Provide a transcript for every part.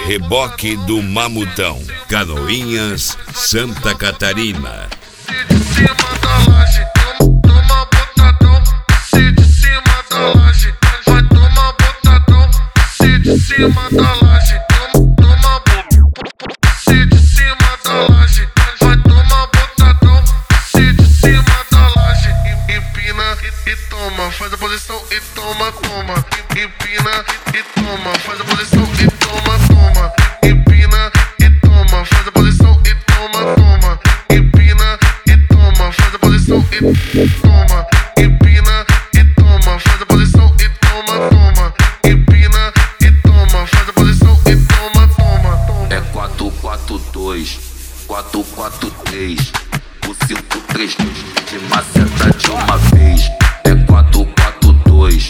Reboque do Mamutão, Canoinhas, Santa Catarina. De cima da laje, toma botadão. Se de cima da laje, vai tomar botadão. Se de cima da laje, toma botadão. Se de cima da laje, vai tomar botadão. Se de cima da laje, empina e toma, faz a posição e toma, toma. Empina e toma, faz a posição e toma, toma. Empina e toma, faz a posição e toma, toma. Empina e toma, faz a posição e toma. Empina e toma, faz a posição e toma, toma. Empina e toma, faz a posição e toma, toma. É 4-4-2, 4-4-3, o 5-3-2, de maceta de uma vez. É 4-4-2,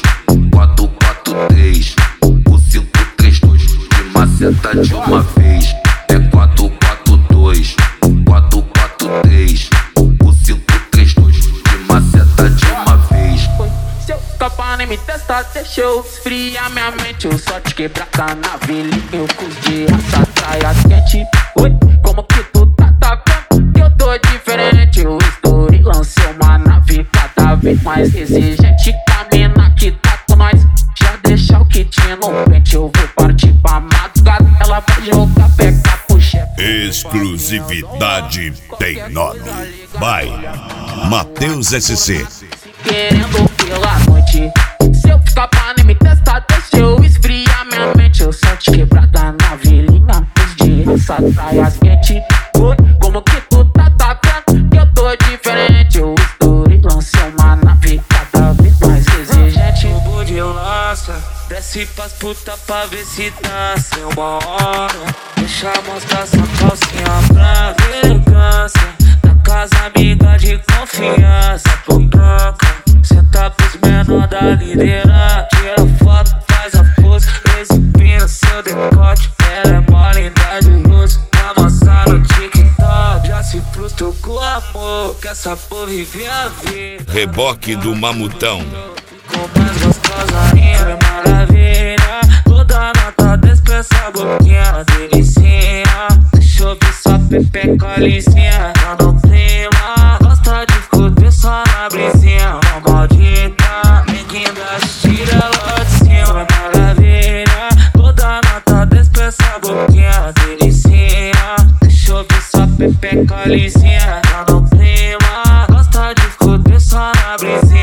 4-4-3, o 5-3-2, de maceta de uma vez. É 4-4-2, 4-4-3, o 5-3-2, de maceta de uma vez. Se eu escapar nem me testar, deixa eu esfriar minha mente. Eu só te quebrar a navelinha, com os de raça, traias quente. Oi, como que tu tá atacando? Que eu tô diferente. Eu estourei, lancei uma nave cada vez mais exigente. Camina que tá com nós, já deixa o kit no pente. Eu vou partir pra madrugada, ela vai jogar peca pro chefe. Exclusividade tem nome. By Matheus SC. Querendo pela noite. Se eu escapar nem me testar, deixa eu esfriar minha mente. Eu só te quebrar da navelinha, os de raça, traias quente. Oi, como que tu tá atacando? Que eu tô diferente. Eu estourei, lancei uma nave cada vez mais exigente. O bonde lança, desce pras puta pra ver se dá sem uma hora. Deixa mostrar sua calcinha pra elegância. Na casa amiga de confiança, por troca. Senta pros menor da liderança. Tira foto, faz a pose, exibindo seu decote. Ela é mó linda de luz, amassar no TikTok. Já se frustrou com amor, que essa porra vive a vida. Reboque do Mamutão. Com mais gostosa ainda, é maravilha. Toda nota despeça a boquinha, delicinha. Deixa eu ver sua pepeca lisinha. Tá no clima, gosta de escutar só na brisinha. Uma maldita, ninguém dá tira lá de cima, é maravilha. Toda nota despeça a boquinha, delicinha. Deixa eu ver sua pepeca lisinha. Tá no clima, gosta de escutar só na brisinha.